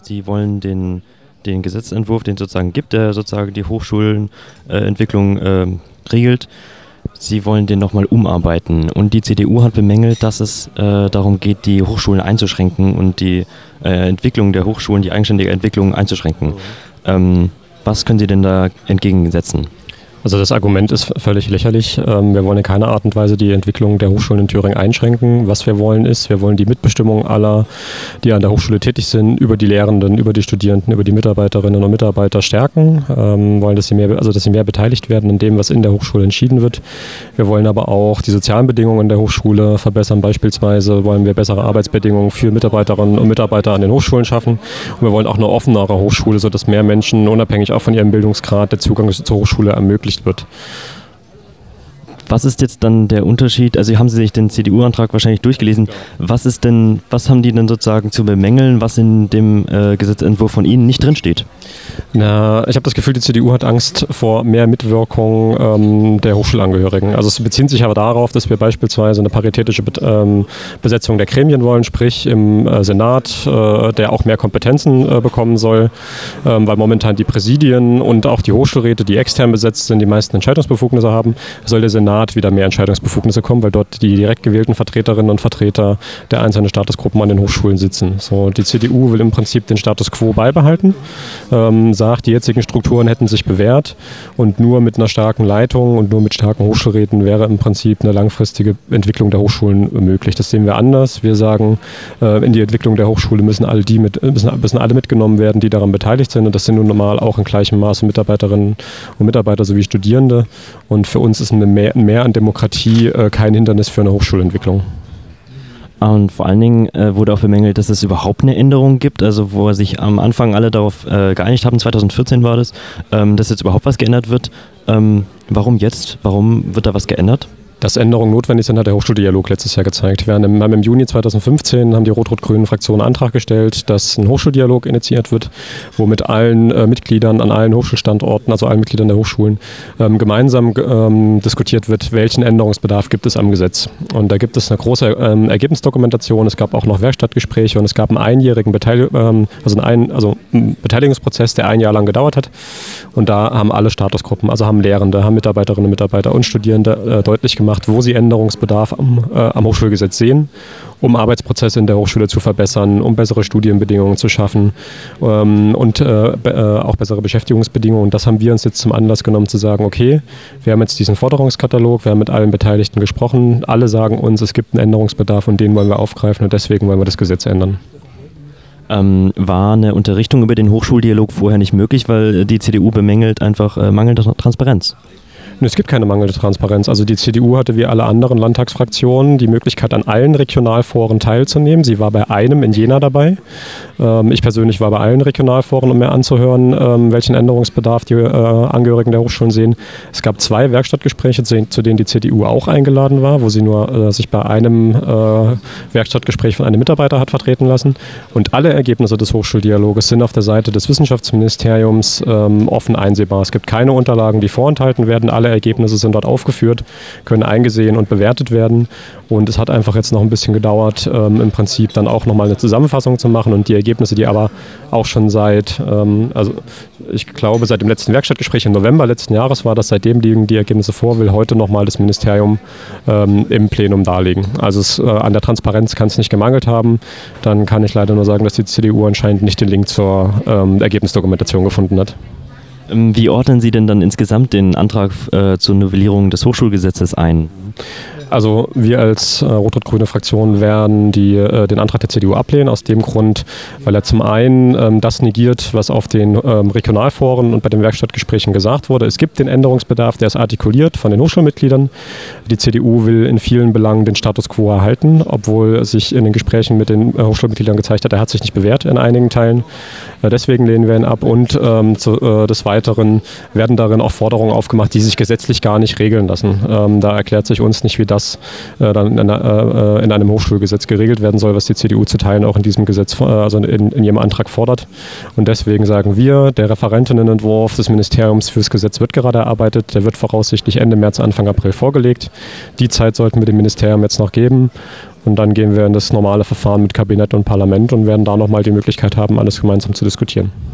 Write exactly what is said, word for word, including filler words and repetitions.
die wollen den, den Gesetzentwurf, den es sozusagen gibt, der sozusagen die Hochschulentwicklung äh, regelt, sie wollen den nochmal umarbeiten. Und die C D U hat bemängelt, dass es äh, darum geht, die Hochschulen einzuschränken und die äh, Entwicklung der Hochschulen, die eigenständige Entwicklung einzuschränken. Mhm. Ähm, was können Sie denn da entgegensetzen? Also das Argument ist völlig lächerlich. Wir wollen in keiner Art und Weise die Entwicklung der Hochschulen in Thüringen einschränken. Was wir wollen ist, wir wollen die Mitbestimmung aller, die an der Hochschule tätig sind, über die Lehrenden, über die Studierenden, über die Mitarbeiterinnen und Mitarbeiter stärken. Wir wollen, dass sie mehr, also dass sie mehr beteiligt werden an dem, was in der Hochschule entschieden wird. Wir wollen aber auch die sozialen Bedingungen der Hochschule verbessern. Beispielsweise wollen wir bessere Arbeitsbedingungen für Mitarbeiterinnen und Mitarbeiter an den Hochschulen schaffen. Und wir wollen auch eine offenere Hochschule, sodass mehr Menschen, unabhängig auch von ihrem Bildungsgrad, der Zugang zur Hochschule ermöglicht wird. Was ist jetzt dann der Unterschied? Also haben Sie sich den C D U-Antrag wahrscheinlich durchgelesen. Ja. Was ist denn, was haben die denn sozusagen zu bemängeln, was in dem äh, Gesetzentwurf von Ihnen nicht drinsteht? Na, ich habe das Gefühl, die C D U hat Angst vor mehr Mitwirkung ähm, der Hochschulangehörigen. Also es bezieht sich aber darauf, dass wir beispielsweise eine paritätische Be- ähm, Besetzung der Gremien wollen, sprich im äh, Senat, äh, der auch mehr Kompetenzen äh, bekommen soll, ähm, weil momentan die Präsidien und auch die Hochschulräte, die extern besetzt sind, die meisten Entscheidungsbefugnisse haben, soll der Senat wieder mehr Entscheidungsbefugnisse kommen, weil dort die direkt gewählten Vertreterinnen und Vertreter der einzelnen Statusgruppen an den Hochschulen sitzen. So, die C D U will im Prinzip den Status quo beibehalten, ähm, sagt, die jetzigen Strukturen hätten sich bewährt und nur mit einer starken Leitung und nur mit starken Hochschulräten wäre im Prinzip eine langfristige Entwicklung der Hochschulen möglich. Das sehen wir anders. Wir sagen, äh, in die Entwicklung der Hochschule müssen alle, die mit, müssen, müssen alle mitgenommen werden, die daran beteiligt sind, und das sind nun normal auch in gleichem Maße Mitarbeiterinnen und Mitarbeiter sowie Studierende, und für uns ist eine mehr, mehr an Demokratie äh, kein Hindernis für eine Hochschulentwicklung. Und vor allen Dingen äh, wurde auch bemängelt, dass es überhaupt eine Änderung gibt, also wo sich am Anfang alle darauf äh, geeinigt haben, zwanzig vierzehn war das, ähm, dass jetzt überhaupt was geändert wird. Ähm, warum jetzt? Warum wird da was geändert? Dass Änderungen notwendig sind, hat der Hochschuldialog letztes Jahr gezeigt. Wir haben im, im Juni zwanzig fünfzehn haben die rot-rot-grünen Fraktionen einen Antrag gestellt, dass ein Hochschuldialog initiiert wird, wo mit allen äh, Mitgliedern an allen Hochschulstandorten, also allen Mitgliedern der Hochschulen, ähm, gemeinsam ähm, diskutiert wird, welchen Änderungsbedarf gibt es am Gesetz. Und da gibt es eine große ähm, Ergebnisdokumentation, es gab auch noch Werkstattgespräche und es gab einen einjährigen Beteil- ähm, also einen, also einen Beteiligungsprozess, der ein Jahr lang gedauert hat. Und da haben alle Statusgruppen, also haben Lehrende, haben Mitarbeiterinnen und Mitarbeiter und Studierende äh, deutlich gemacht, wo sie Änderungsbedarf am, äh, am Hochschulgesetz sehen, um Arbeitsprozesse in der Hochschule zu verbessern, um bessere Studienbedingungen zu schaffen ähm, und äh, be- äh, auch bessere Beschäftigungsbedingungen. Und das haben wir uns jetzt zum Anlass genommen zu sagen, okay, wir haben jetzt diesen Forderungskatalog, wir haben mit allen Beteiligten gesprochen, alle sagen uns, es gibt einen Änderungsbedarf und den wollen wir aufgreifen und deswegen wollen wir das Gesetz ändern. Ähm, war eine Unterrichtung über den Hochschuldialog vorher nicht möglich, weil die C D U bemängelt einfach äh, mangelnde Transparenz? Es gibt keine mangelnde Transparenz. Also die C D U hatte wie alle anderen Landtagsfraktionen die Möglichkeit, an allen Regionalforen teilzunehmen. Sie war bei einem in Jena dabei. Ähm, ich persönlich war bei allen Regionalforen, um mir anzuhören, ähm, welchen Änderungsbedarf die äh, Angehörigen der Hochschulen sehen. Es gab zwei Werkstattgespräche, zu denen die C D U auch eingeladen war, wo sie nur äh, sich bei einem äh, Werkstattgespräch von einem Mitarbeiter hat vertreten lassen. Und alle Ergebnisse des Hochschuldialoges sind auf der Seite des Wissenschaftsministeriums ähm, offen einsehbar. Es gibt keine Unterlagen, die vorenthalten werden. Alle Ergebnisse sind dort aufgeführt, können eingesehen und bewertet werden. Und es hat einfach jetzt noch ein bisschen gedauert, ähm, im Prinzip dann auch nochmal eine Zusammenfassung zu machen. Und die Ergebnisse, die aber auch schon seit, ähm, also ich glaube, seit dem letzten Werkstattgespräch im November letzten Jahres war das, seitdem liegen die Ergebnisse vor, will heute nochmal das Ministerium ähm, im Plenum darlegen. Also es, äh, an der Transparenz kann es nicht gemangelt haben. Dann kann ich leider nur sagen, dass die C D U anscheinend nicht den Link zur ähm, Ergebnisdokumentation gefunden hat. Wie ordnen Sie denn dann insgesamt den Antrag äh, zur Novellierung des Hochschulgesetzes ein? Also wir als äh, rot-rot-grüne Fraktion werden die, äh, den Antrag der C D U ablehnen, aus dem Grund, weil er zum einen ähm, das negiert, was auf den ähm, Regionalforen und bei den Werkstattgesprächen gesagt wurde. Es gibt den Änderungsbedarf, der ist artikuliert von den Hochschulmitgliedern. Die C D U will in vielen Belangen den Status quo erhalten, obwohl sich in den Gesprächen mit den äh, Hochschulmitgliedern gezeigt hat, er hat sich nicht bewährt in einigen Teilen. Äh, deswegen lehnen wir ihn ab und ähm, zu, äh, des Weiteren werden darin auch Forderungen aufgemacht, die sich gesetzlich gar nicht regeln lassen. Ähm, da erklärt sich uns nicht, wie das äh, dann in, äh, in einem Hochschulgesetz geregelt werden soll, was die C D U zu Teilen auch in diesem Gesetz, äh, also in, in ihrem Antrag fordert. Und deswegen sagen wir, der Referentinnenentwurf des Ministeriums fürs Gesetz wird gerade erarbeitet, der wird voraussichtlich Ende März, Anfang April vorgelegt. Die Zeit sollten wir dem Ministerium jetzt noch geben Und dann gehen wir in das normale Verfahren mit Kabinett und Parlament und werden da nochmal die Möglichkeit haben, alles gemeinsam zu diskutieren.